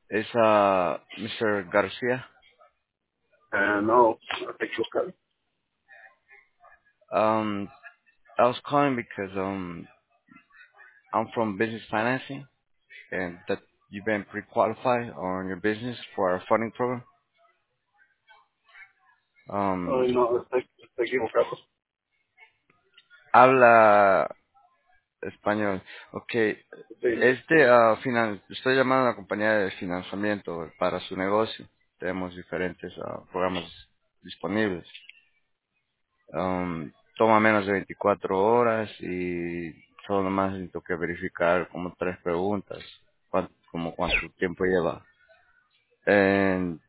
Es Mr. Garcia. No, no te equivocas. Um, I was calling because I'm from business financing, and that you've been pre-qualified on your business for our funding program. Um, Ay, no, está equivocado. Habla español. Okay. Sí. Estoy llamando a la compañía de financiamiento para su negocio. Tenemos diferentes programas disponibles. Toma menos de 24 horas y solo nomás necesito que verificar como tres preguntas, como cuánto tiempo lleva.